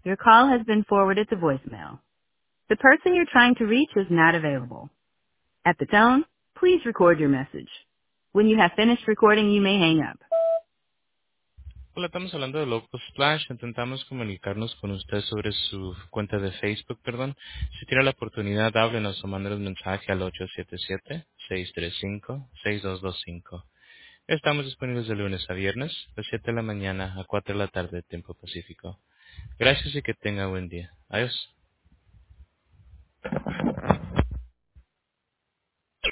Your call has been forwarded to voicemail. The person you're trying to reach is not available. At the tone, please record your message. When you have finished recording, you may hang up. Hola, estamos hablando de Loco Splash. Intentamos comunicarnos con usted sobre su cuenta de Facebook, perdón. Si tiene la oportunidad, háblenos o mándenos un mensaje al 877-635-6225. Estamos disponibles de lunes a viernes, de 7 de la mañana a 4 de la tarde, tiempo pacífico. Gracias y que tenga buen día. Adiós.